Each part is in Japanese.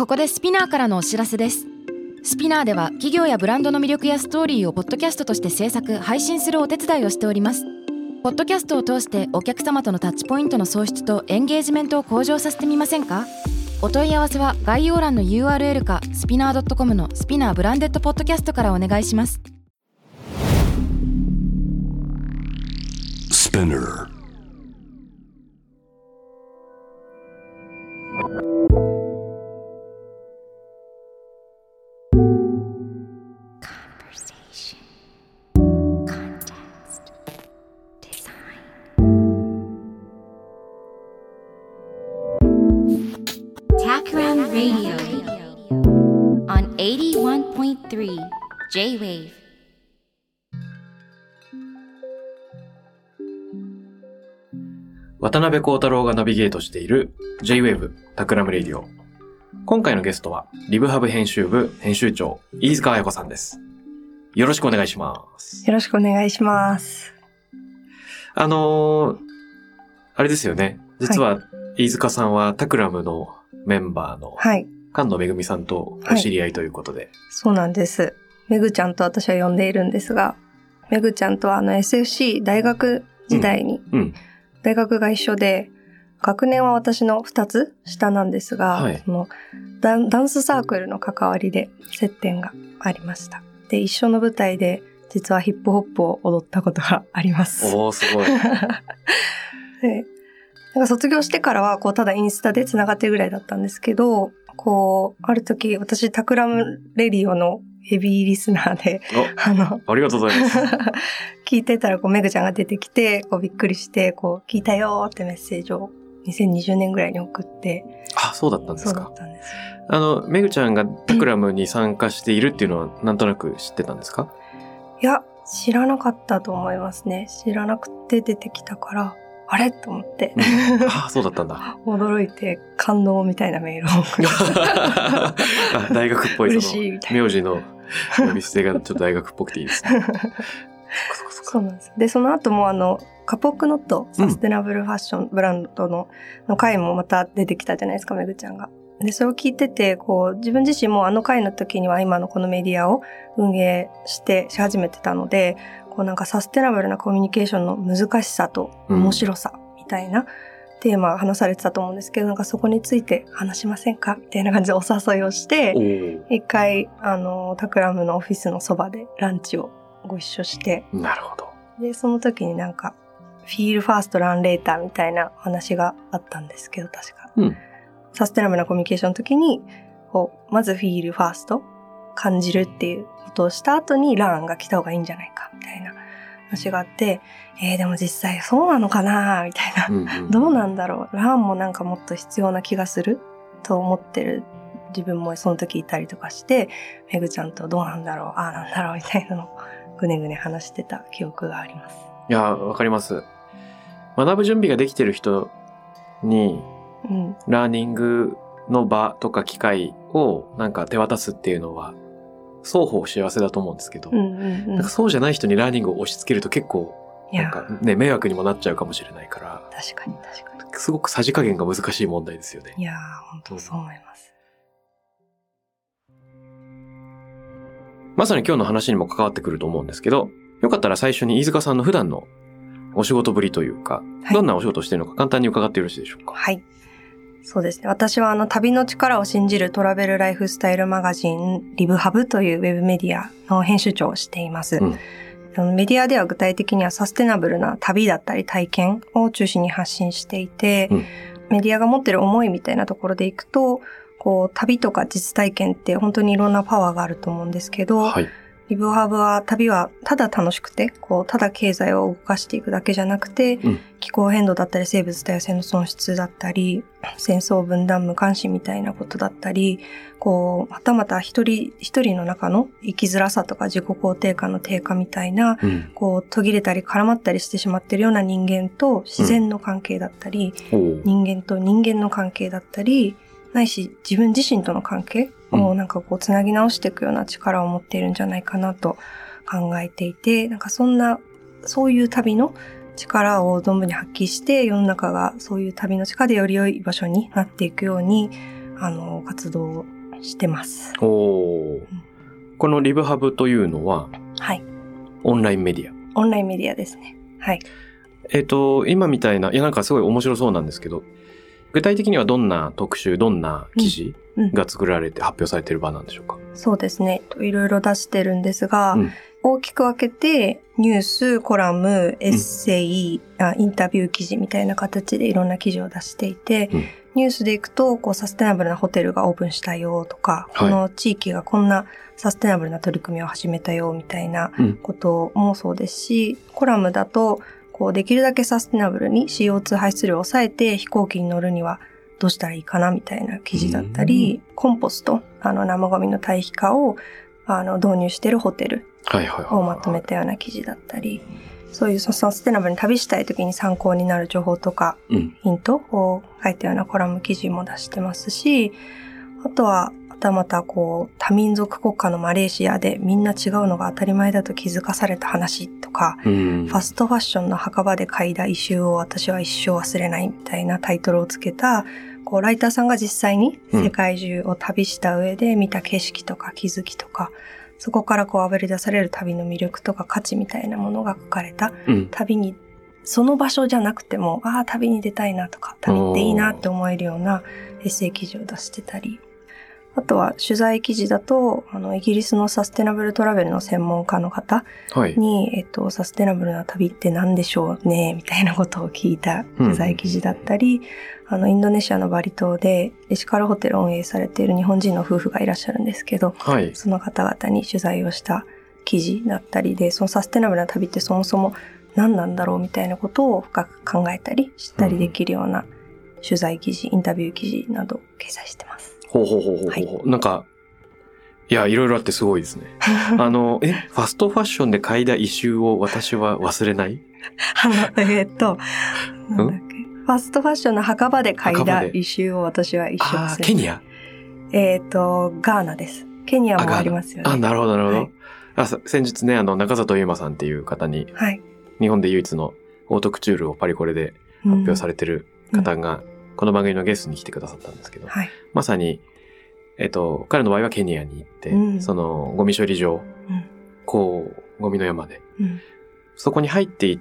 ここでスピナーからのお知らせです。スピナーでは企業やブランドの魅力やストーリーをポッドキャストとして制作・配信するお手伝いをしております。ポッドキャストを通してお客様とのタッチポイントの創出とエンゲージメントを向上させてみませんか？お問い合わせは概要欄の URL かスピナー .com のスピナーブランデッドポッドキャストからお願いします。 Spinner Takran Radio on 81.3 J-Wave。 渡辺幸太郎がナビゲートしている J-Wave タクラムレディオ。今回のゲストはリブハブ編集部編集長飯塚彩子さんです。よろしくお願いします。 よろしくお願いします。 あれですよね。実は飯塚さんはタクラムのメンバーの菅野めぐみさんとお知り合いということで、 そうなんです。めぐちゃんと私は呼んでいるんですが、めぐちゃんとはSFC 大学時代に、大学が一緒で、学年は私の2つ下なんですが、そのダンスサークルの関わりで接点がありました。で、一緒の舞台で実はヒップホップを踊ったことがあります。 おー、すごい。 で、なんか卒業してからはただインスタで繋がってるぐらいだったんですけど、ある時私タクラムレディオのヘビーリスナーで、 ありがとうございます。 聞いてたらめぐちゃんが出てきて、びっくりして、聞いたよってメッセージを2020年ぐらいに送って。 あ、そうだったんですか。 そうだったんです。 めぐちゃんがタクラムに参加しているっていうのはなんとなく知ってたんですか？ いや、知らなかったと思いますね。知らなくて出てきたから、あれと思って。 あ、そうだったんだ。 驚いて感動みたいなメールを送る。 大学っぽい。 嬉しいみたいな。 名字の呼び捨てがちょっと大学っぽくていいですね。 そうなんです。で、その後もカポックノット、サステナブルファッションブランドの回もまた出てきたじゃないですか、めぐちゃんが。で、それを聞いてて、自分自身も回の時には今のこのメディアを運営し始めてたので、なんかサステナブルなコミュニケーションの難しさと面白さみたいなテーマが話されてたと思うんですけど、なんかそこについて話しませんかみたいな感じでお誘いをして、一回、タクラムのオフィスのそばでランチをご一緒して、 なるほど。 で、その時になんか、フィールファーストランレーターみたいな話があったんですけど、確か。サステナブルなコミュニケーションの時に、まずフィールファースト、感じるっていうことをした後にランが来た方がいいんじゃないか、みたいな話があって、でも実際そうなのかなみたいな。どうなんだろう。ランもなんかもっと必要な気がすると思ってる自分もその時いたりとかして、めぐちゃんとどうなんだろう、ああなんだろうみたいなのをぐねぐね話してた記憶があります。 いや、わかります。学ぶ準備ができてる人に、ラーニングの場とか機会をなんか手渡すっていうのは双方幸せだと思うんですけど、なんかそうじゃない人にラーニングを押し付けると結構なんかね、迷惑にもなっちゃうかもしれないから、 確かにすごくさじ加減が難しい問題ですよね。 いやー、本当そう思います。 まさに今日の話にも関わってくると思うんですけど、よかったら最初に飯塚さんの普段のお仕事ぶりというか、どんなお仕事をしているのか簡単に伺ってよろしいでしょうか。 はい。そうですね。私は旅の力を信じるトラベルライフスタイルマガジンリブハブというウェブメディアの編集長をしています。メディアでは具体的にはサステナブルな旅だったり体験を中心に発信していて、メディアが持ってる思いみたいなところでいくと、旅とか実体験って本当にいろんなパワーがあると思うんですけど、リブハブは旅はただ楽しくて、ただ経済を動かしていくだけじゃなくて、気候変動だったり生物多様性の損失だったり、戦争分断無関心みたいなことだったり、またまた一人一人の中の生きづらさとか自己肯定感の低下みたいな、途切れたり絡まったりしてしまっているような人間と自然の関係だったり、人間と人間の関係だったり、ないし自分自身との関係をなんかつなぎ直していくような力を持っているんじゃないかなと考えていて、なんかそういう旅の力を存分に発揮して、世の中がそういう旅の力でより良い場所になっていくように、 活動してます。 このリブハブというのは、 はい。 オンラインメディア。 オンラインメディアですね。はい。 今みたいな、いやなんかすごい面白そうなんですけど、具体的にはどんな特集、どんな記事が作られて発表されている場なんでしょうか？ そうですね。いろいろ出してるんですが、大きく分けてニュース、コラム、エッセイ、インタビュー記事みたいな形でいろんな記事を出していて、ニュースでいくとサステナブルなホテルがオープンしたよとか、この地域がこんなサステナブルな取り組みを始めたよみたいなこともそうですし、コラムだとできるだけサステナブルに CO2 排出量を抑えて飛行機に乗るにはどうしたらいいかなみたいな記事だったり、コンポスト、生ゴミの堆肥化を導入しているホテルをまとめたような記事だったり、そういうサステナブルに旅したい時に参考になる情報とか、ヒントを書いたようなコラム記事も出してますし、あとはまた多民族国家のマレーシアでみんな違うのが当たり前だと気づかされた話とか、ファストファッションの墓場で嗅いだ異臭を私は一生忘れないみたいなタイトルをつけた、ライターさんが実際に世界中を旅した上で見た景色とか気づきとか、そこからあぶり出される旅の魅力とか価値みたいなものが書かれた、旅に、その場所じゃなくても、旅に出たいなとか、旅っていいなって思えるようなエッセイ記事を出してたり、あとは取材記事だと、イギリスのサステナブルトラベルの専門家の方に、サステナブルな旅って何でしょうね、みたいなことを聞いた取材記事だったり、インドネシアのバリ島でエシカルホテルを運営されている日本人の夫婦がいらっしゃるんですけど、その方々に取材をした記事だったりで、そのサステナブルな旅ってそもそも何なんだろうみたいなことを深く考えたりしたりできるような取材記事、インタビュー記事など掲載してます。 なんか、いや、いろいろあってすごいですね。ファストファッションで嗅いだ異臭を私は忘れない？ なんだっけ、ファストファッションの墓場で嗅いだ異臭を私は一生忘れない。 ケニア？ ガーナです。ケニアもありますよね。 なるほど、なるほど。先日ね、中里優馬さんっていう方に、日本で唯一のオートクチュールをパリコレで発表されてる方が、この番組のゲストに来てくださったんですけど、まさに、彼の場合はケニアに行って、そのゴミ処理場、ゴミの山で、そこに入っていって、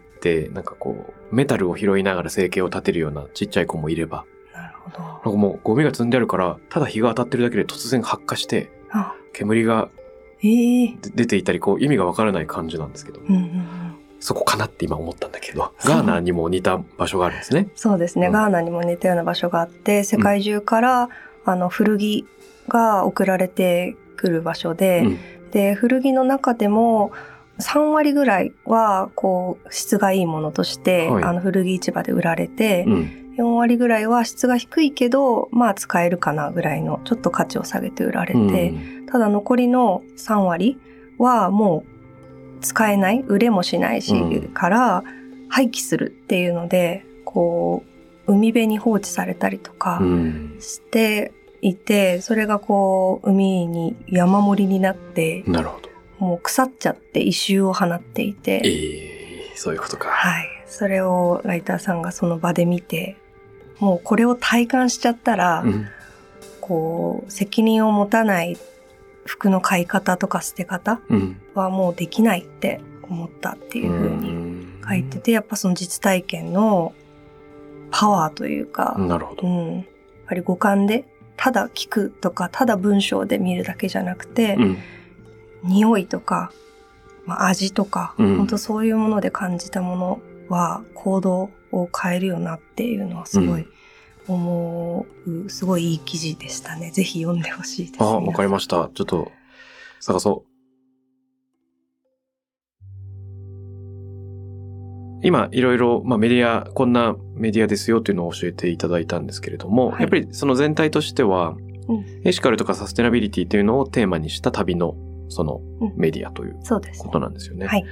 メタルを拾いながら生計を立てるようなちっちゃい子もいれば、 なるほど。 もうゴミが積んであるから、ただ日が当たってるだけで突然発火して、煙が出ていたり、意味がわからない感じなんですけど、そこかなって今思ったんだけど、ガーナにも似た場所があるんですね。 そうですね、ガーナにも似たような場所があって、世界中から、古着が送られてくる場所で、で、古着の中でも3割ぐらいは、質がいいものとして、古着市場で売られて、4割ぐらいは質が低いけど、使えるかなぐらいの、ちょっと価値を下げて売られて、ただ残りの3割はもう、使えない、売れもしないし、から廃棄するっていうので、海辺に放置されたりとかしていて、それが海に山盛りになって、 なるほど。 もう腐っちゃって異臭を放っていて、 そういうことか。 はい。それをライターさんがその場で見て、もうこれを体感しちゃったら、責任を持たない服の買い方とか捨て方はもうできないって思ったっていう風に書いてて、やっぱその実体験のパワーというか、 なるほど。 やっぱり五感でただ聞くとか、ただ文章で見るだけじゃなくて、匂いとか、味とか、本当そういうもので感じたものは行動を変えるよなっていうのはすごいすごいいい記事でしたね。ぜひ読んでほしいです。 わかりました。ちょっと探そう。今いろいろメディア、こんなメディアですよっていうのを教えていただいたんですけれども、やっぱりその全体としては、エシカルとかサステナビリティというのをテーマにした旅のそのメディアということなんですよね。 はい。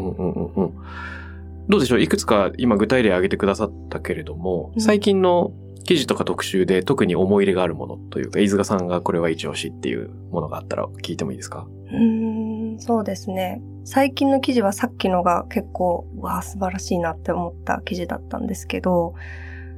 どうでしょう、いくつか今具体例挙げてくださったけれども、最近の記事とか特集で特に思い入れがあるものというか、飯塚さんがこれは一押しっていうものがあったら聞いてもいいですか？ そうですね。最近の記事はさっきのが結構、素晴らしいなって思った記事だったんですけど、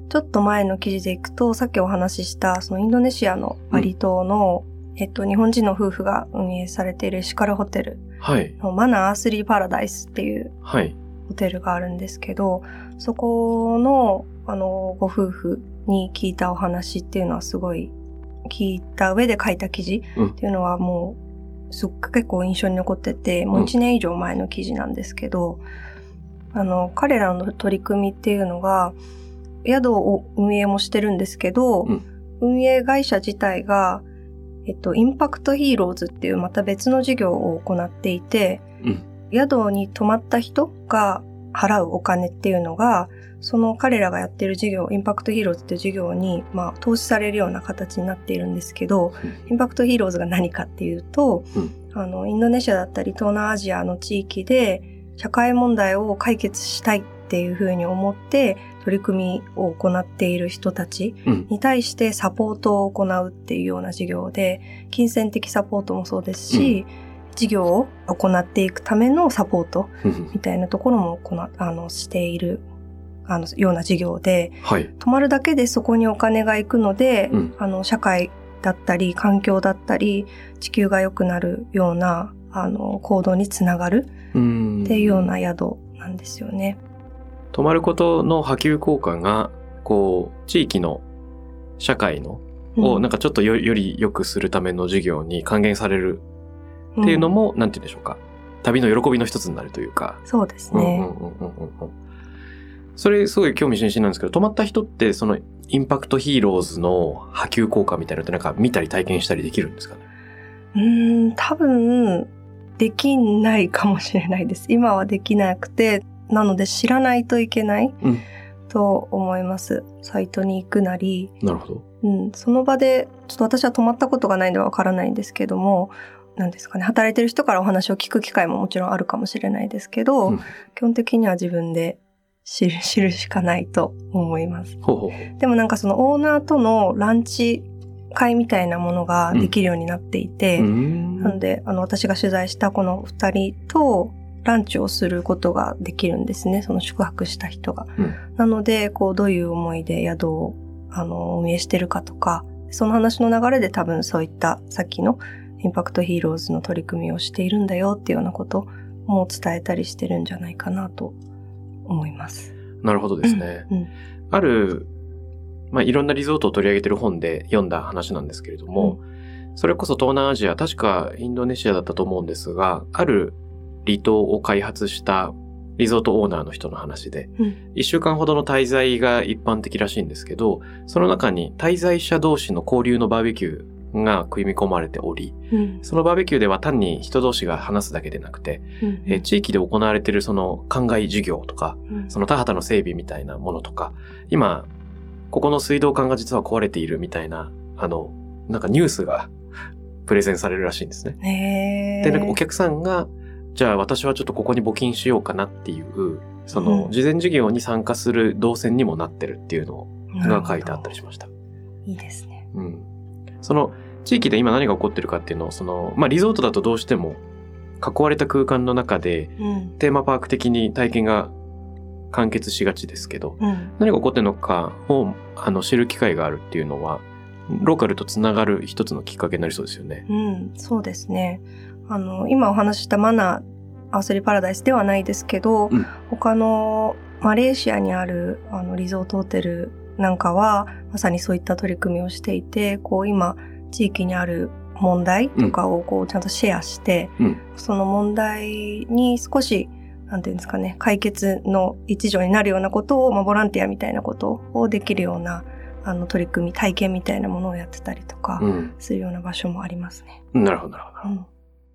ちょっと前の記事でいくと、さっきお話しした、そのインドネシアのバリ島の、日本人の夫婦が運営されているエシカルホテルのマナーアースリーパラダイスっていうホテルがあるんですけど、そこの、ご夫婦に聞いたお話っていうのはすごい聞いた上で書いた記事っていうのはもう結構印象に残ってて、もう1年以上前の記事なんですけど、彼らの取り組みっていうのが、宿を運営もしてるんですけど、運営会社自体が、インパクトヒーローズっていうまた別の事業を行っていて、宿に泊まった人が払うお金っていうのが、その彼らがやってる事業、インパクトヒーローズっていう事業に、投資されるような形になっているんですけど、インパクトヒーローズが何かっていうと、インドネシアだったり東南アジアの地域で社会問題を解決したいっていうふうに思って取り組みを行っている人たちに対してサポートを行うっていうような事業で、金銭的サポートもそうですし、事業を行っていくためのサポートみたいなところもしているような事業で、泊まるだけでそこにお金が行くので、社会だったり環境だったり地球が良くなるような行動につながるっていうような宿なんですよね。 泊まることの波及効果がこう地域の社会のをなんかちょっとより良くするための事業に還元されるっていうのも、なんて言うんでしょうか、旅の喜びの一つになるというか。 そうですね。 それすごい興味津々なんですけど、泊まった人ってそのインパクトヒーローズの波及効果みたいなのってなんか見たり体験したりできるんですかね？ 多分できないかもしれないです。今はできなくて、なので知らないといけない、と思います。サイトに行くなり。 なるほど。 その場で、ちょっと私は泊まったことがないんでわからないんですけども、なんですかね、働いてる人からお話を聞く機会ももちろんあるかもしれないですけど、基本的には自分で知るしかないと思います。でもなんかそのオーナーとのランチ会みたいなものができるようになっていて、なので私が取材したこの2人とランチをすることができるんですね、その宿泊した人が。なのでこうどういう思いで宿を運営してるかとか、その話の流れで多分そういったさっきのインパクトヒーローズの取り組みをしているんだよっていうようなことも伝えたりしてるんじゃないかなと思います。 なるほどですね。ある、いろんなリゾートを取り上げてる本で読んだ話なんですけれども、それこそ東南アジア、確かインドネシアだったと思うんですが、ある離島を開発したリゾートオーナーの人の話で、1週間ほどの滞在が一般的らしいんですけど、その中に滞在者同士の交流のバーベキューが組み込まれており、そのバーベキューでは単に人同士が話すだけでなくて、地域で行われているその灌漑事業とか、その田畑の整備みたいなものとか、今ここの水道管が実は壊れているみたいななんかニュースがプレゼンされるらしいんですね。で、なんかお客さんがじゃあ私はちょっとここに募金しようかなっていうその事前事業に参加する動線にもなってるっていうのが書いてあったりしました。 いいですね。 その地域で今何が起こってるかっていうのをリゾートだとどうしても囲われた空間の中で、テーマパーク的に体験が完結しがちですけど、何が起こってるのかを知る機会があるっていうのはローカルとつながる一つのきっかけになりそうですよね。 そうですね。今お話ししたマナーアースリーパラダイスではないですけど、他のマレーシアにあるリゾートホテルなんかはまさにそういった取り組みをしていて、こう今地域にある問題とかをこうちゃんとシェアして、その問題に少しなんていうんですかね、解決の一助になるようなことを、ボランティアみたいなことをできるような取り組み、体験みたいなものをやってたりとかするような場所もありますね。 なるほど、なるほど。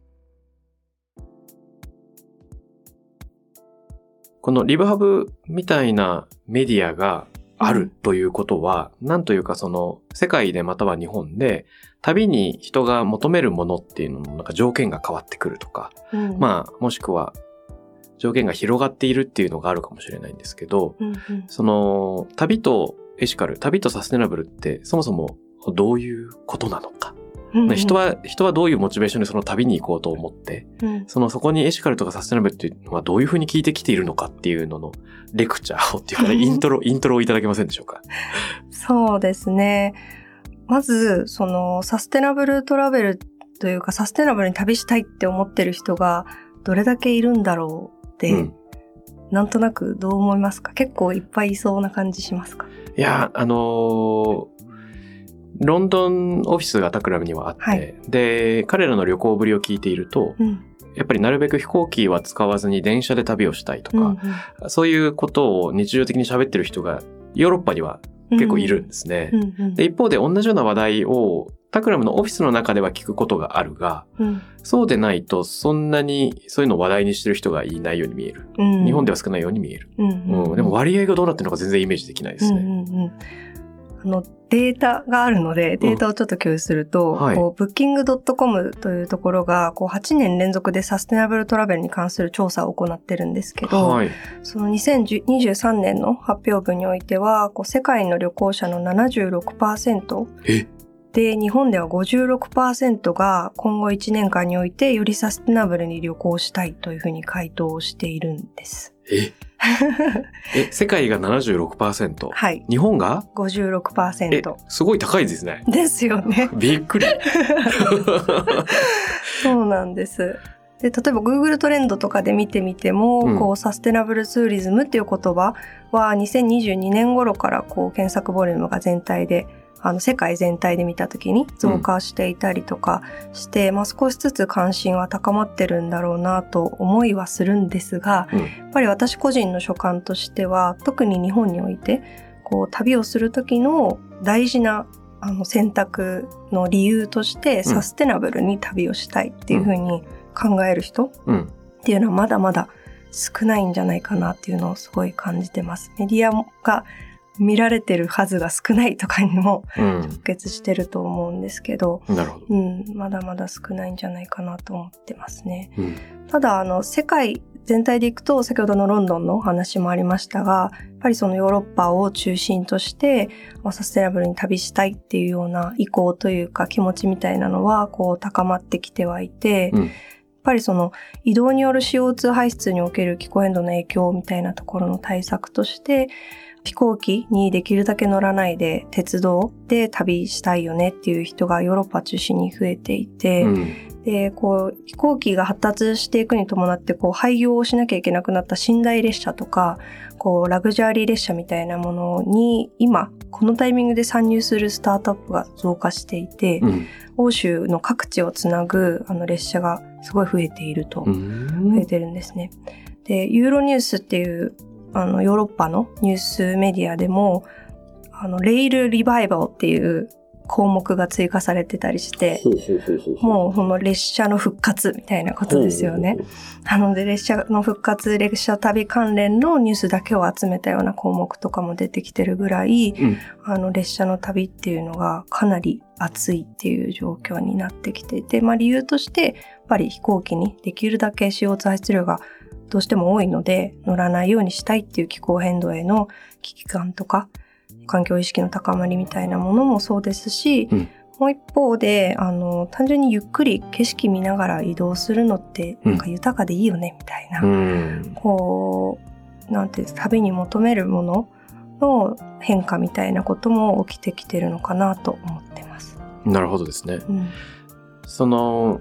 このリブハブみたいなメディアがあるということは、なんというかその世界でまたは日本で旅に人が求めるものっていうののなんか条件が変わってくるとか、もしくは条件が広がっているっていうのがあるかもしれないんですけど、その旅とエシカル、旅とサステナブルってそもそもどういうことなのか、 人はどういうモチベーションでその旅に行こうと思って、そこにエシカルとかサステナブルっていうのはどういうふうに聞いてきているのかっていうののレクチャーをっていうかね、イントロをいただけませんでしょうか。 そうですね。まず、サステナブルトラベルというか、サステナブルに旅したいって思ってる人がどれだけいるんだろうって、なんとなくどう思いますか？結構いっぱいいそうな感じしますか？ いや、ロンドンオフィスがタクラムにはあって、で、彼らの旅行ぶりを聞いていると、やっぱりなるべく飛行機は使わずに電車で旅をしたいとか、そういうことを日常的に喋ってる人がヨーロッパには結構いるんですね。で、一方で同じような話題をタクラムのオフィスの中では聞くことがあるが、そうでないとそんなにそういうのを話題にしてる人がいないように見える。日本では少ないように見える。でも割合がどうなってるのか全然イメージできないですね。 データがあるので、データをちょっと共有すると、booking.com というところが、8年連続でサステナブルトラベルに関する調査を行ってるんですけど、その2023年の発表分においては、世界の旅行者の 76%、で、日本では 56% が今後1年間においてよりサステナブルに旅行したいというふうに回答しているんです。 世界が 76%。 はい。 日本が 56%。 すごい高いですね。 ですよね。 びっくり。 そうなんです。で、例えば Google トレンドとかで見てみても、サステナブルツーリズムっていう言葉は2022年頃から検索ボリュームが全体で世界全体で見たときに増加していたりとかして、少しずつ関心は高まってるんだろうなと思いはするんですが、やっぱり私個人の所感としては、特に日本において、旅をするときの大事な選択の理由として、サステナブルに旅をしたいっていうふうに考える人っていうのはまだまだ少ないんじゃないかなっていうのをすごい感じてます。メディアが見られてる数が少ないとかにも直結してると思うんですけど、 なるほど。 まだまだ少ないんじゃないかなと思ってますね。ただ世界全体でいくと、先ほどのロンドンのお話もありましたが、やっぱりそのヨーロッパを中心としてサステナブルに旅したいっていうような意向というか気持ちみたいなのは高まってきてはいて、やっぱりその移動による CO2 排出における気候変動の影響みたいなところの対策として、飛行機にできるだけ乗らないで鉄道で旅したいよねっていう人がヨーロッパ中心に増えていて、で、飛行機が発達していくに伴って廃業をしなきゃいけなくなった寝台列車とか、ラグジュアリー列車みたいなものに今このタイミングで参入するスタートアップが増加していて、欧州の各地をつなぐ列車がすごい増えていると、増えてるんですね。で、ユーロニュースっていうヨーロッパのニュースメディアでも、レイルリバイバルっていう項目が追加されてたりして、もうこの列車の復活みたいなことですよね。なので列車の復活、列車旅関連のニュースだけを集めたような項目とかも出てきてるぐらい、列車の旅っていうのがかなり熱いっていう状況になってきていて、理由としてやっぱり飛行機にできるだけ CO2 排出量がどうしても多いので乗らないようにしたいっていう気候変動への危機感とか環境意識の高まりみたいなものもそうですし、もう一方で単純にゆっくり景色見ながら移動するのってなんか豊かでいいよねみたいな、なんて旅に求めるものの変化みたいなことも起きてきてるのかなと思ってます。 なるほどですね。その、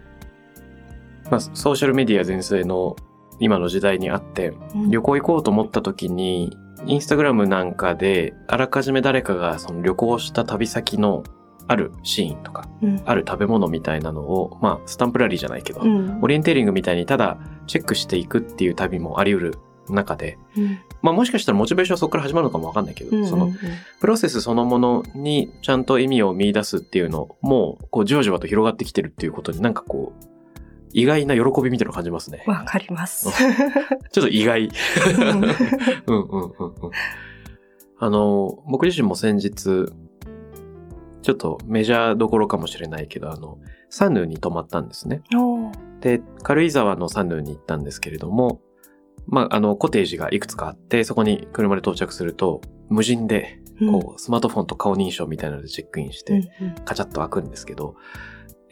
ソーシャルメディア全盛の今の時代にあって、旅行行こうと思った時に、インスタグラムなんかであらかじめ誰かがその旅行した旅先のあるシーンとか、ある食べ物みたいなのを、スタンプラリーじゃないけど、オリエンテーリングみたいにただチェックしていくっていう旅もあり得る中で、もしかしたらモチベーションはそこから始まるのかもわかんないけど、そのプロセスそのものにちゃんと意味を見出すっていうのもじわじわと広がってきてるっていうことになんか意外な喜びみたいなの感じますね。 わかります。 ちょっと意外。僕自身も先日、ちょっとメジャーどころかもしれないけど、サヌーに泊まったんですね。で、軽井沢のサヌーに行ったんですけれども、コテージがいくつかあって、そこに車で到着すると、無人で、スマートフォンと顔認証みたいなのでチェックインして、カチャッと開くんですけど、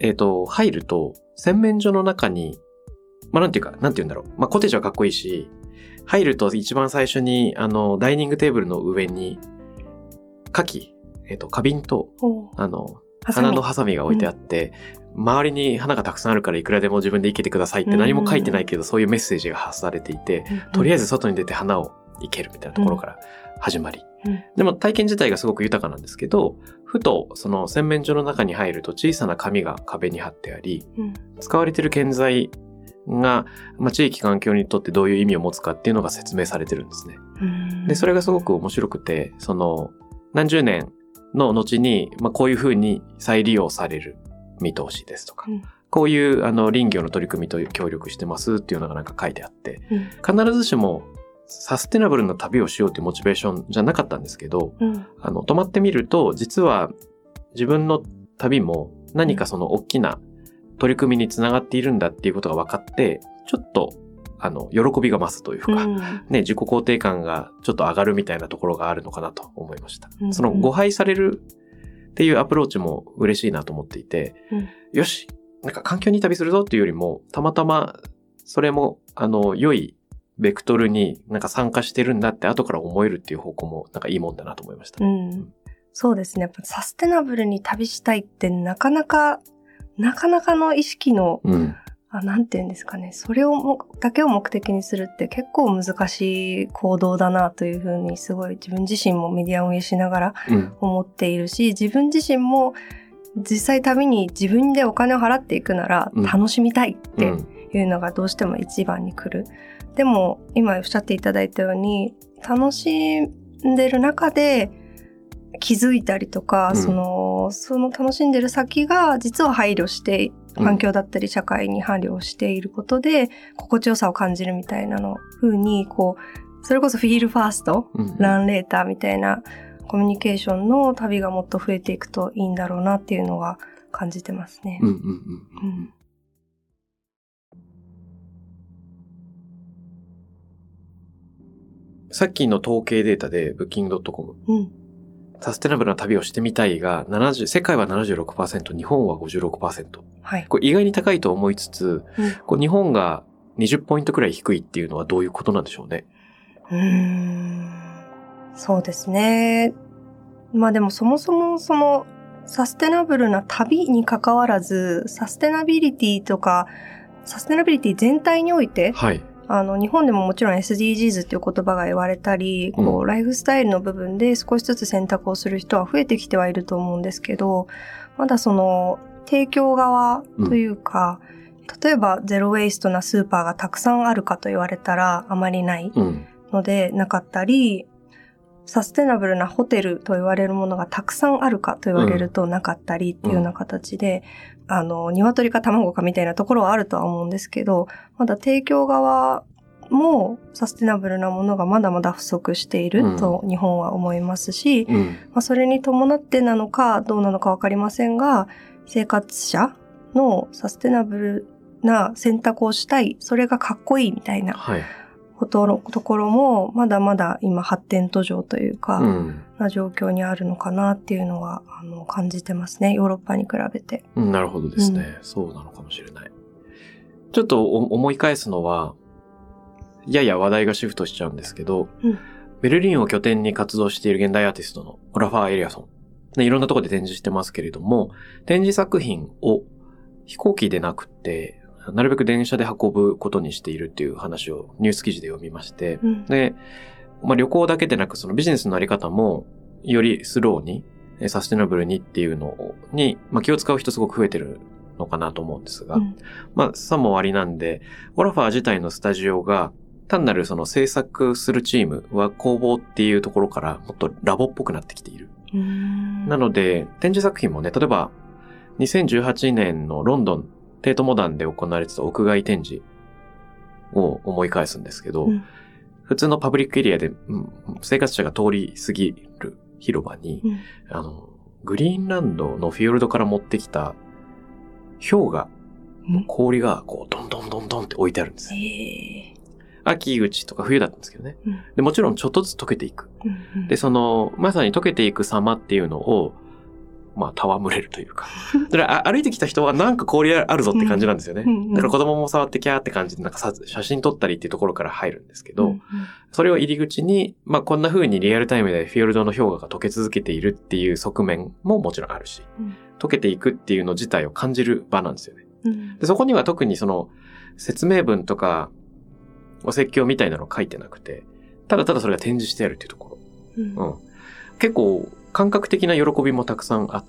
入ると、洗面所の中に、なんて言うんだろう。コテージはかっこいいし、入ると一番最初に、ダイニングテーブルの上に、花瓶と、花のハサミが置いてあって、周りに花がたくさんあるからいくらでも自分で生けてくださいって何も書いてないけど、そういうメッセージが発されていて、とりあえず外に出て花を生けるみたいなところから始まり。でも体験自体がすごく豊かなんですけど、ふとその洗面所の中に入ると小さな紙が壁に貼ってあり、使われている建材が、地域環境にとってどういう意味を持つかっていうのが説明されてるんですね。で、それがすごく面白くて、何十年の後に、こういう風に再利用される見通しですとか、こういう林業の取り組みと協力してますっていうのがなんか書いてあって、必ずしもサステナブルな旅をしようというモチベーションじゃなかったんですけど、泊まってみると、実は自分の旅も何かその大きな取り組みにつながっているんだっていうことが分かって、ちょっと喜びが増すというか、自己肯定感がちょっと上がるみたいなところがあるのかなと思いました。その誤配されるっていうアプローチも嬉しいなと思っていて、よし、なんか環境にいい旅するぞっていうよりも、たまたまそれも良いベクトルになんか参加してるんだって後から思えるっていう方向もなんかいいもんだなと思いました。 そうですね。やっぱサステナブルに旅したいってなかなかの意識の、なんていうんですかね。それだけを目的にするって結構難しい行動だなというふうにすごい自分自身もメディア運営しながら思っているし、自分自身も実際旅に自分でお金を払っていくなら楽しみたいっていうのがどうしても一番に来る。でも今おっしゃっていただいたように楽しんでる中で気づいたりとか、その楽しんでる先が実は配慮して環境だったり社会に配慮していることで心地よさを感じるみたいなの風にそれこそフィールファースト、ランレーターみたいなコミュニケーションの旅がもっと増えていくといいんだろうなっていうのは感じてますね。 さっきの統計データで Booking.com、サステナブルな旅をしてみたいが世界は 76%、日本は 56%。これ意外に高いと思いつつ、日本が20ポイントくらい低いっていうのはどういうことなんでしょうね。 そうですね。でもそもそもサステナブルな旅に関わらず、サステナビリティとか、サステナビリティ全体において、日本でももちろん SDGs っていう言葉が言われたり、ライフスタイルの部分で少しずつ選択をする人は増えてきてはいると思うんですけど、まだ提供側というか、例えばゼロウェイストなスーパーがたくさんあるかと言われたらあまりないのでなかったり、サステナブルなホテルと言われるものがたくさんあるかと言われるとなかったりっていうような形で、鶏か卵かみたいなところはあるとは思うんですけど、まだ提供側もサステナブルなものがまだまだ不足していると日本は思いますし、それに伴ってなのかどうなのかわかりませんが、生活者のサステナブルな選択をしたい、それがかっこいいみたいなところもまだまだ今発展途上というか、な状況にあるのかなっていうのは感じてますね、ヨーロッパに比べて。 なるほどですね、そうなのかもしれない。ちょっと思い返すのは、やや話題がシフトしちゃうんですけど、ベルリンを拠点に活動している現代アーティストのオラファー・エリアソン。いろんなところで展示してますけれども、展示作品を飛行機でなくて、なるべく電車で運ぶことにしているっていう話をニュース記事で読みまして、で、旅行だけでなくそのビジネスのあり方もよりスローに、サステナブルにっていうのに、気を使う人すごく増えてるのかなと思うんですが、さもありなんで、オラファー自体のスタジオが単なるその制作するチームは工房っていうところからもっとラボっぽくなってきている。なので、展示作品もね、例えば2018年のロンドンテートモダンで行われてた屋外展示を思い返すんですけど、普通のパブリックエリアで、生活者が通り過ぎる広場に、グリーンランドのフィヨルドから持ってきた氷の氷がドンドンドンドンって置いてあるんです。秋口とか冬だったんですけどね。でもちろんちょっとずつ溶けていく。で、まさに溶けていく様っていうのをまあ、戯れるというか。だから歩いてきた人はなんか氷あるぞって感じなんですよね。だから子供も触ってキャーって感じで、なんか写真撮ったりっていうところから入るんですけど、それを入り口に、まあこんな風にリアルタイムでフィヨルドの氷河が溶け続けているっていう側面ももちろんあるし、溶けていくっていうの自体を感じる場なんですよね。でそこには特にその説明文とかお説教みたいなの書いてなくて、ただただそれが展示してあるっていうところ。結構感覚的な喜びもたくさんあって、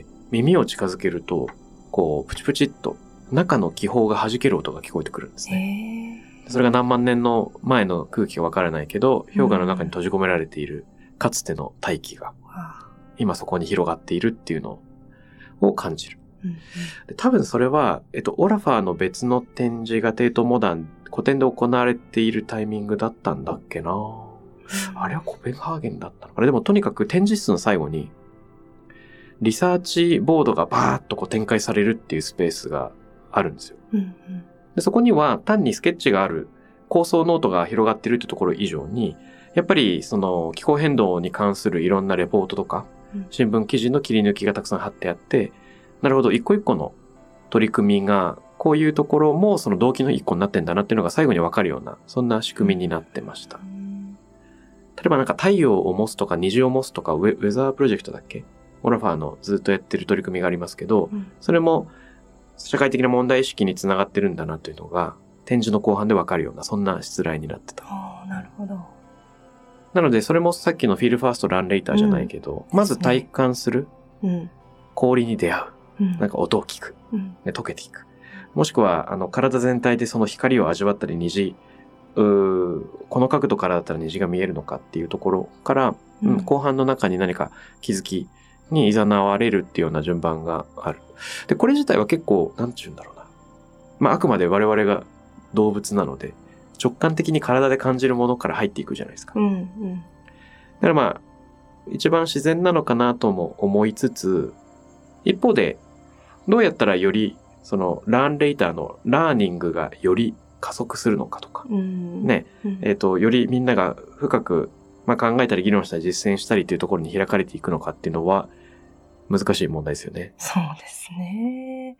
耳を近づけると、こう、プチプチっと中の気泡が弾ける音が聞こえてくるんですね。それが何万年の前の空気がわからないけど、氷河の中に閉じ込められているかつての大気が、今そこに広がっているっていうのを感じる。で多分それは、オラファーの別の展示がテートモダン古典で行われているタイミングだったんだっけな。あれはコペンハーゲンだったのかな。でもとにかく展示室の最後に、リサーチボードがバーッとこう展開されるっていうスペースがあるんですよ。でそこには単にスケッチがある構想ノートが広がってるってところ以上に、やっぱりその気候変動に関するいろんなレポートとか、新聞記事の切り抜きがたくさん貼ってあって、なるほど、一個一個の取り組みが、こういうところもその動機の一個になってんだなっていうのが最後にわかるような、そんな仕組みになってました。例えばなんか太陽を模すとか虹を模すとかウェザープロジェクトだっけ？オラファーのずっとやってる取り組みがありますけど、それも社会的な問題意識につながってるんだなというのが展示の後半でわかるようなそんなしつらいになってた。 なるほど。 なのでそれもさっきのフィールファーストランレイターじゃないけど、まず体感する、氷に出会う、なんか音を聞く、溶けていく。もしくは体全体でその光を味わったり虹、この角度からだったら虹が見えるのかっていうところから、後半の中に何か気づきに誘われるっていうような順番がある。で、これ自体は結構、なんて言うんだろうな。まあ、あくまで我々が動物なので、直感的に体で感じるものから入っていくじゃないですか。だからまあ、一番自然なのかなとも思いつつ、一方で、どうやったらより、その、ラーンレイターのラーニングがより加速するのかとか、ね、よりみんなが深く、まあ、考えたり議論したり実践したりというところに開かれていくのかっていうのは難しい問題ですよね。 そうですね。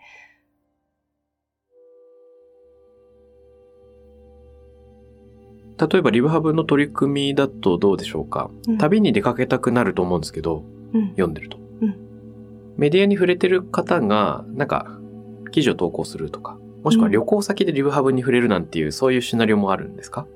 例えばリブハブの取り組みだとどうでしょうか。旅に出かけたくなると思うんですけど、読んでると、メディアに触れてる方がなんか記事を投稿するとか、もしくは旅行先でリブハブに触れるなんていう、そういうシナリオもあるんですか？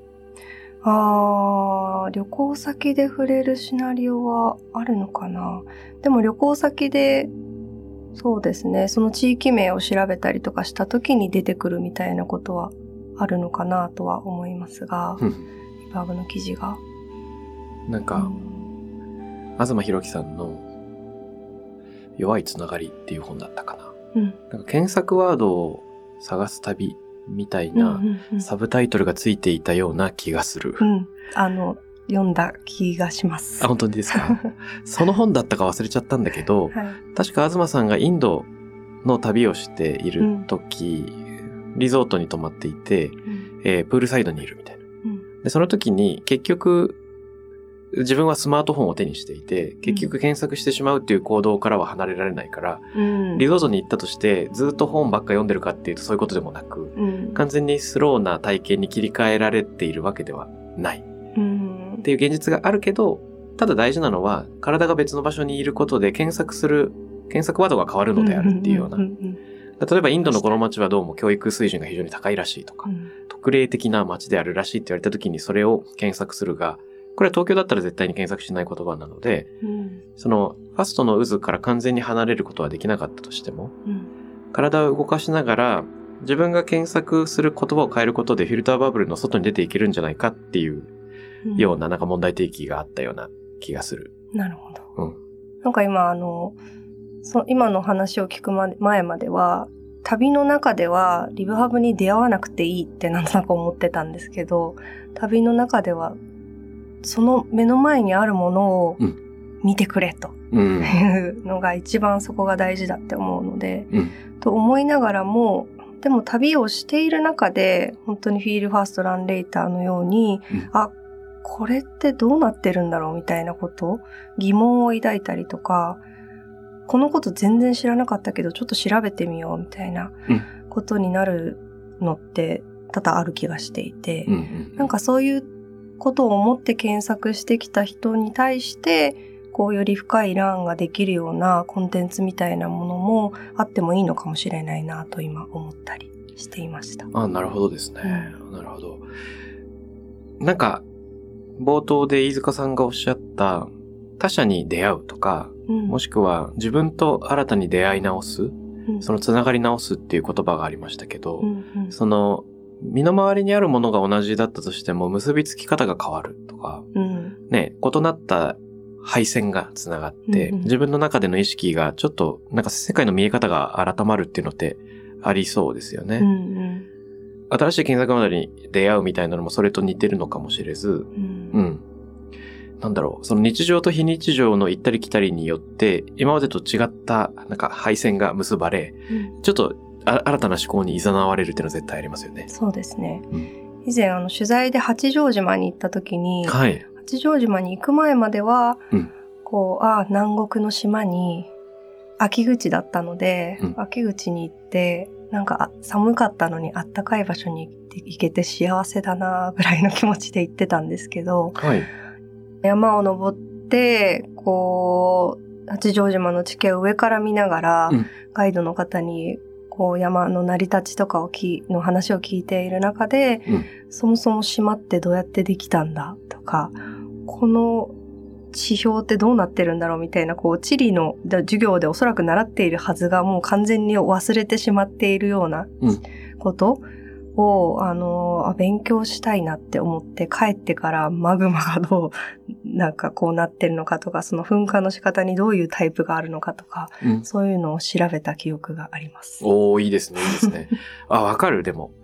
旅行先で触れるシナリオはあるのかな。でも旅行先で、そうですね、その地域名を調べたりとかした時に出てくるみたいなことはあるのかなとは思いますが、リブハブの記事が。 なんか、東博樹さんの弱いつながりっていう本だったかな。なんか検索ワードを探す旅みたいなサブタイトルがついていたような気がする。 読んだ気がします。 あ、本当にですか？その本だったか忘れちゃったんだけど、確か東さんがインドの旅をしている時、リゾートに泊まっていて、プールサイドにいるみたいな。でその時に結局自分はスマートフォンを手にしていて、結局検索してしまうっていう行動からは離れられないから、リゾートに行ったとしてずっと本ばっか読んでるかっていうとそういうことでもなく、完全にスローな体験に切り替えられているわけではない。っていう現実があるけど、ただ大事なのは体が別の場所にいることで検索ワードが変わるのであるっていうような。例えばインドのこの街はどうも教育水準が非常に高いらしいとか、特例的な街であるらしいって言われた時にそれを検索するが、これは東京だったら絶対に検索しない言葉なので、そのファストの渦から完全に離れることはできなかったとしても、体を動かしながら自分が検索する言葉を変えることでフィルターバブルの外に出ていけるんじゃないかっていうようななんか問題提起があったような気がする。 なるほど。なんか今今の話を聞く前までは、旅の中ではリブハブに出会わなくていいってなんとなく思ってたんですけど、旅の中ではその目の前にあるものを見てくれというのが一番そこが大事だって思うので、と思いながらも、でも旅をしている中で本当にフィールファーストランレイターのように、これってどうなってるんだろうみたいなこと、疑問を抱いたりとか、 このこと全然知らなかったけどちょっと調べてみようみたいなことになるのって多々ある気がしていて、なんかそういうことを思って検索してきた人に対してこうより深いランができるようなコンテンツみたいなものもあってもいいのかもしれないなと今思ったりしていました。 なるほどですね。なるほど。なんか冒頭で飯塚さんがおっしゃった他者に出会うとか、もしくは自分と新たに出会い直す、そのつながり直すっていう言葉がありましたけど、その身の回りにあるものが同じだったとしても結びつき方が変わるとか、ね、異なった配線がつながって、自分の中での意識がちょっとなんか世界の見え方が改まるっていうのってありそうですよね。新しい検索窓に出会うみたいなのもそれと似てるのかもしれず、なんだろう、その日常と非日常の行ったり来たりによって今までと違ったなんか配線が結ばれ、ちょっと新たな思考に誘われるっていうのは絶対ありますよね。 そうですね。以前取材で八丈島に行った時に、八丈島に行く前までは、こう南国の島に秋口だったので、秋口に行ってなんか寒かったのにあったかい場所に行けて幸せだなぐらいの気持ちで行ってたんですけど、山を登ってこう八丈島の地形を上から見ながら、ガイドの方にこう山の成り立ちとかの話を聞いている中で、そもそも島ってどうやってできたんだとか、この地表ってどうなってるんだろうみたいな、こう地理の授業でおそらく習っているはずがもう完全に忘れてしまっているようなことを、勉強したいなって思って帰ってからマグマがどうなんかこうなってるのかとか、その噴火の仕方にどういうタイプがあるのかとか、そういうのを調べた記憶があります。 いいですね、いいですね。わかる。でも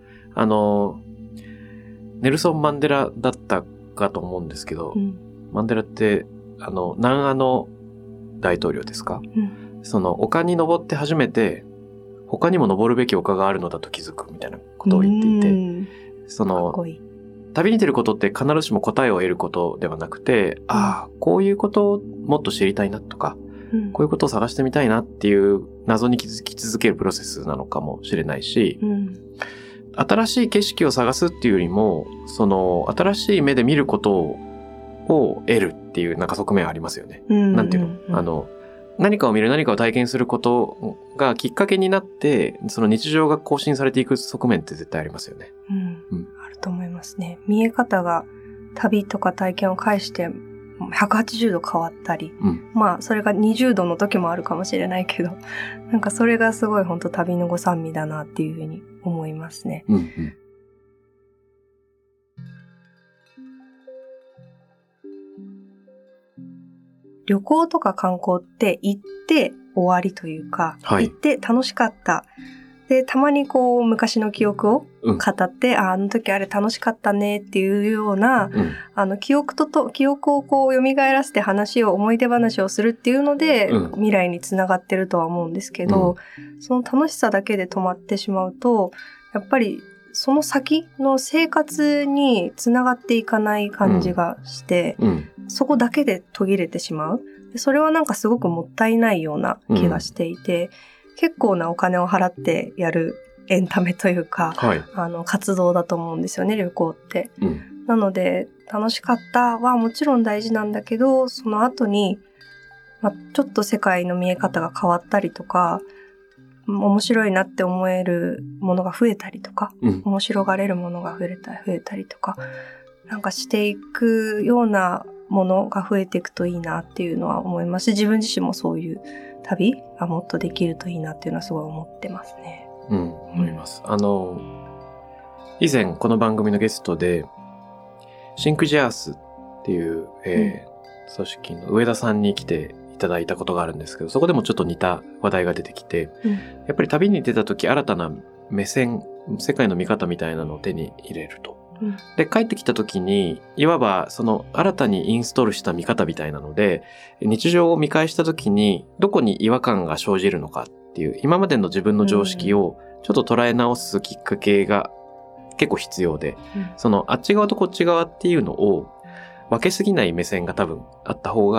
ネルソン・マンデラだったかと思うんですけど、マンデラって南アの大統領ですか、その丘に登って初めて他にも登るべき丘があるのだと気づくみたいなことを言っていて、その旅に出ることって必ずしも答えを得ることではなくて、こういうことをもっと知りたいなとか、こういうことを探してみたいなっていう謎に気づき続けるプロセスなのかもしれないし、新しい景色を探すっていうよりも、その新しい目で見ることを得るっていうなんか側面ありますよね。なんていうの、何かを見る、何かを体験することがきっかけになって、その日常が更新されていく側面って絶対ありますよね。 あると思いますね。見え方が旅とか体験を介して180度変わったり、それが20度の時もあるかもしれないけど、なんかそれがすごい本当旅のご賛美だなっていうふうに思いますね。旅行とか観光って行って終わりというか、行って楽しかった。で、たまにこう昔の記憶を語って、あの時あれ楽しかったねっていうような、記憶をこう蘇らせて思い出話をするっていうので、未来につながってるとは思うんですけど、その楽しさだけで止まってしまうと、やっぱりその先の生活につながっていかない感じがして、そこだけで途切れてしまう。それはなんかすごくもったいないような気がしていて、結構なお金を払ってやるエンタメというか、活動だと思うんですよね、旅行って。なので、楽しかったはもちろん大事なんだけど、その後に、ちょっと世界の見え方が変わったりとか、面白いなって思えるものが増えたりとか、面白がれるものが増えたりとか、なんかしていくようなものが増えていくといいなっていうのは思いますし、自分自身もそういう旅がもっとできるといいなっていうのはすごい思ってますね。 思います。以前この番組のゲストで、シンクジャースっていう、組織の上田さんに来ていただいたことがあるんですけど、そこでもちょっと似た話題が出てきて、やっぱり旅に出た時新たな目線、世界の見方みたいなのを手に入れると。で、帰ってきた時に、いわばその新たにインストールした見方みたいなので、日常を見返した時にどこに違和感が生じるのかっていう、今までの自分の常識をちょっと捉え直すきっかけが結構必要で、そのあっち側とこっち側っていうのを分けすぎない目線が多分あった方が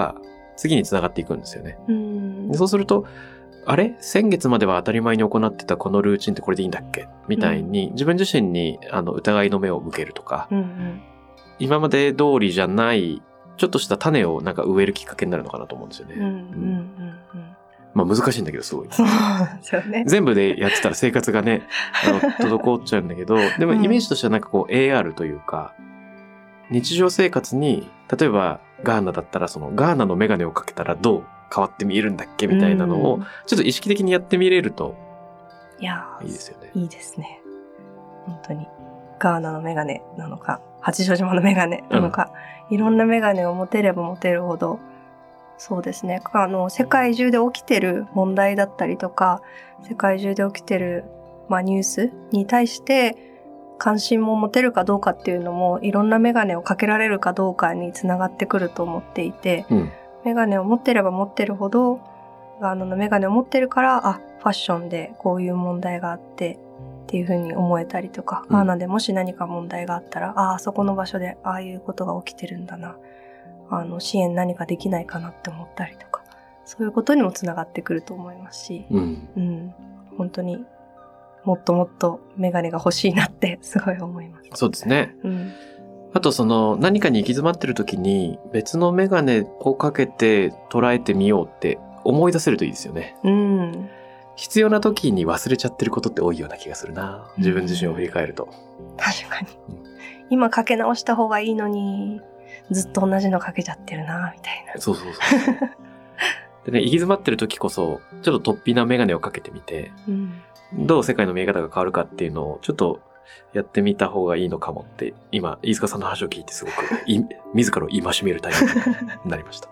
次に繋がっていくんですよね。 うんでそうすると、あれ先月までは当たり前に行ってたこのルーチンってこれでいいんだっけみたいに、自分自身に疑いの目を向けるとか、今まで通りじゃないちょっとした種をなんか植えるきっかけになるのかなと思うんですよね。まあ難しいんだけどすごい。 そうですよね。 全部でやってたら生活がね、滞っちゃうんだけど、でもイメージとしてはなんかこう AR というか、日常生活に、例えばガーナだったらそのガーナのメガネをかけたらどう変わって見えるんだっけみたいなのを、ちょっと意識的にやってみれると、いいですよね。 いいですね。本当に。ガーナのメガネなのか、八丈島のメガネなのか、いろんなメガネを持てれば持てるほど、そうですね。世界中で起きてる問題だったりとか、世界中で起きてる、ニュースに対して関心も持てるかどうかっていうのも、いろんなメガネをかけられるかどうかにつながってくると思っていて、メガネを持ってれば持ってるほど、ガーナのメガネを持ってるから、ファッションでこういう問題があって、っていうふうに思えたりとか、ガーナでもし何か問題があったら、あそこの場所でああいうことが起きてるんだな。支援何かできないかなって思ったりとか、そういうことにもつながってくると思いますし、本当にもっともっとメガネが欲しいなってすごい思います。 そうですね。あと何かに行き詰まってる時に別のメガネをかけて捉えてみようって思い出せるといいですよね。必要な時に忘れちゃってることって多いような気がするな。自分自身を振り返ると。 確かに。今かけ直した方がいいのに、ずっと同じのかけちゃってるな、みたいな。 そう。でね、行き詰まってる時こそ、ちょっと突飛なメガネをかけてみて、どう世界の見え方が変わるかっていうのをちょっとやってみた方がいいのかもって、今、飯塚さんの話を聞いてすごく自らを戒めるタイミングになりました。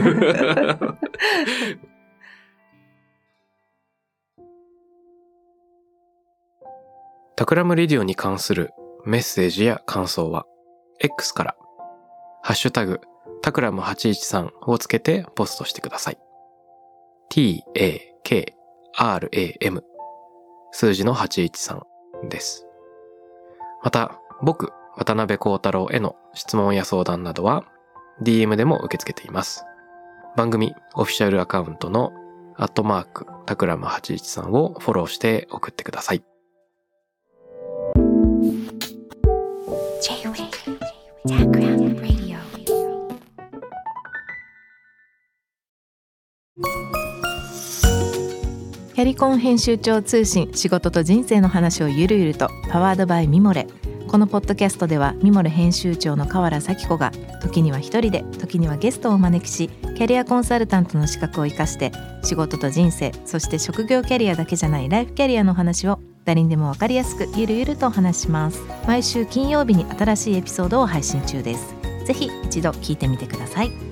タクラムレディオに関するメッセージや感想は X からハッシュタグタクラム813をつけてポストしてください。TAKRAM 数字の813です。また僕渡辺幸太郎への質問や相談などは DM でも受け付けています。番組オフィシャルアカウントの@タクラム813をフォローして送ってください。 キャリコン編集長通信、仕事と人生の話をゆるゆると、パワードバイミモレ。このポッドキャストではミモレ編集長の河原咲子が時には一人で、時にはゲストをお招きし、キャリアコンサルタントの資格を生かして仕事と人生、そして職業キャリアだけじゃないライフキャリアの話を誰にでも分かりやすくゆるゆるとお話します。毎週金曜日に新しいエピソードを配信中です。ぜひ一度聞いてみてください。